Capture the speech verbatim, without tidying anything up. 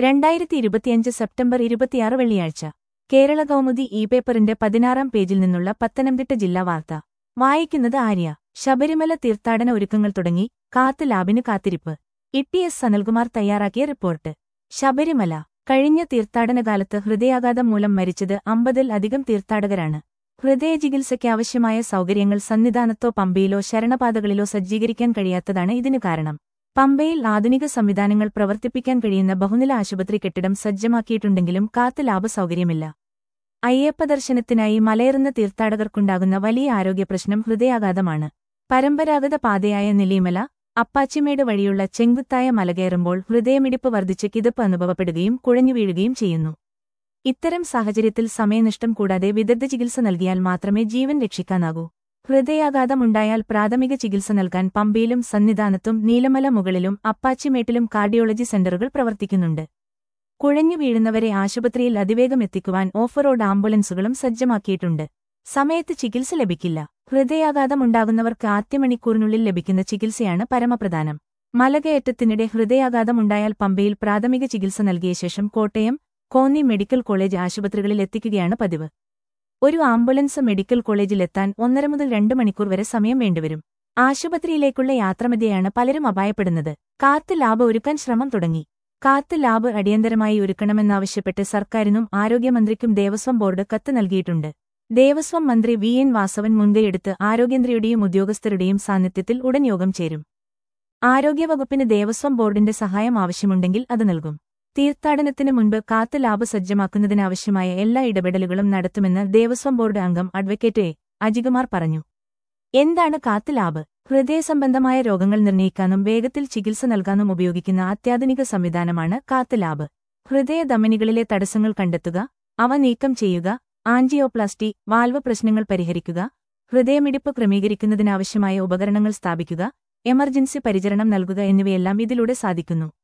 രണ്ടായിരത്തി ഇരുപത്തിയഞ്ച് സെപ്റ്റംബർ ഇരുപത്തിയാറ് വെള്ളിയാഴ്ച കേരള കൗമുദി ഇ പേപ്പറിന്റെ പതിനാറാം പേജിൽ നിന്നുള്ള പത്തനംതിട്ട ജില്ലാ വാർത്ത വായിക്കുന്നത് ആര്യ. ശബരിമല തീർത്ഥാടന ഒരുക്കങ്ങൾ തുടങ്ങി, കാത്ത് ലാബിന് കാത്തിരിപ്പ്. ഇ എസ് സനൽകുമാർ തയ്യാറാക്കിയ റിപ്പോർട്ട്. ശബരിമല കഴിഞ്ഞ തീർത്ഥാടനകാലത്ത് ഹൃദയാഘാതം മൂലം മരിച്ചത് അമ്പതിൽ അധികം തീർത്ഥാടകരാണ്. ഹൃദയചികിത്സയ്ക്കാവശ്യമായ സൗകര്യങ്ങൾ സന്നിധാനത്തോ പമ്പയിലോ ശരണപാതകളിലോ സജ്ജീകരിക്കാൻ കഴിയാത്തതാണ് ഇതിനു കാരണം. പമ്പയിൽ ആധുനിക സംവിധാനങ്ങൾ പ്രവർത്തിപ്പിക്കാൻ കഴിയുന്ന ബഹുനില ആശുപത്രി കെട്ടിടം സജ്ജമാക്കിയിട്ടുണ്ടെങ്കിലും കാത്ത് ലാബ് സൗകര്യമില്ല. അയ്യപ്പദർശനത്തിനായി മലയേറുന്ന തീർത്ഥാടകർക്കുണ്ടാകുന്ന വലിയ ആരോഗ്യപ്രശ്നം ഹൃദയാഘാതമാണ്. പരമ്പരാഗത പാതയായ നിലീമല, അപ്പാച്ചിമേട് വഴിയുള്ള ചെങ്കുത്തായ മലകയറുമ്പോൾ ഹൃദയമിടിപ്പ് വർദ്ധിച്ച് കിതപ്പ് അനുഭവപ്പെടുകയും കുഴഞ്ഞുവീഴുകയും ചെയ്യുന്നു. ഇത്തരം സാഹചര്യത്തിൽ സമയനഷ്ടം കൂടാതെ വിദഗ്ധ ചികിത്സ നൽകിയാൽ മാത്രമേ ജീവൻ രക്ഷിക്കാനാകൂ. ഹൃദയാഘാതമുണ്ടായാൽ പ്രാഥമിക ചികിത്സ നൽകാൻ പമ്പയിലും സന്നിധാനത്തും നീലമല മുകളിലും അപ്പാച്ചിമേട്ടിലും കാർഡിയോളജി സെന്ററുകൾ പ്രവർത്തിക്കുന്നുണ്ട്. കുഴഞ്ഞു വീഴുന്നവരെ ആശുപത്രിയിൽ അതിവേഗം എത്തിക്കുവാൻ ഓഫ് റോഡ് ആംബുലൻസുകളും സജ്ജമാക്കിയിട്ടുണ്ട്. സമയത്ത് ചികിത്സ ലഭിക്കില്ല. ഹൃദയാഘാതമുണ്ടാകുന്നവർക്ക് ആദ്യമണിക്കൂറിനുള്ളിൽ ലഭിക്കുന്ന ചികിത്സയാണ് പരമപ്രധാനം. മലകയറ്റത്തിനിടെ ഹൃദയാഘാതമുണ്ടായാൽ പമ്പയിൽ പ്രാഥമിക ചികിത്സ നൽകിയ ശേഷം കോട്ടയം, കോന്നി മെഡിക്കൽ കോളേജ് ആശുപത്രികളിൽ എത്തിക്കുകയാണ് പതിവ്. ഒരു ആംബുലൻസ് മെഡിക്കൽ കോളേജിലെത്താൻ ഒന്നര മുതൽ രണ്ട് മണിക്കൂർ വരെ സമയം വേണ്ടിവരും. ആശുപത്രിയിലേക്കുള്ള യാത്രമധ്യേയാണ് പലരും അപായപ്പെടുന്നത്. കാത്ത് ലാബ് ഒരുക്കാൻ ശ്രമം തുടങ്ങി. കാത്ത് ലാബ് അടിയന്തരമായി ഒരുക്കണമെന്നാവശ്യപ്പെട്ട് സർക്കാരിനും ആരോഗ്യമന്ത്രിക്കും ദേവസ്വം ബോർഡ് കത്ത് നൽകിയിട്ടുണ്ട്. ദേവസ്വം മന്ത്രി വി എൻ വാസവൻ മുൻകൈയെടുത്ത് ആരോഗ്യമന്ത്രിയുടെയും ഉദ്യോഗസ്ഥരുടെയും സാന്നിധ്യത്തിൽ ഉടൻ യോഗം ചേരും. ആരോഗ്യവകുപ്പിന് ദേവസ്വം ബോർഡിന്റെ സഹായം ആവശ്യമുണ്ടെങ്കിൽ അത് നൽകും. തീർത്ഥാടനത്തിന് മുൻപ് കാത്ത് ലാബ് സജ്ജമാക്കുന്നതിനാവശ്യമായ എല്ലാ ഇടപെടലുകളും നടത്തുമെന്ന് ദേവസ്വം ബോർഡ് അംഗം അഡ്വക്കേറ്റ് എ അജികുമാർ പറഞ്ഞു. എന്താണ് കാത്ത് ലാബ്? ഹൃദയസംബന്ധമായ രോഗങ്ങൾ നിർണ്ണയിക്കാനും വേഗത്തിൽ ചികിത്സ നൽകാനും ഉപയോഗിക്കുന്ന അത്യാധുനിക സംവിധാനമാണ് കാത്ത് ലാബ്. ഹൃദയധമനികളിലെ തടസ്സങ്ങൾ കണ്ടെത്തുക, അവ നീക്കം ചെയ്യുക, ആൻജിയോപ്ലാസ്റ്റി, വാൽവ് പ്രശ്നങ്ങൾ പരിഹരിക്കുക, ഹൃദയമിടിപ്പ് ക്രമീകരിക്കുന്നതിനാവശ്യമായ ഉപകരണങ്ങൾ സ്ഥാപിക്കുക, എമർജൻസി പരിചരണം നൽകുക എന്നിവയെല്ലാം ഇതിലൂടെ സാധിക്കുന്നു.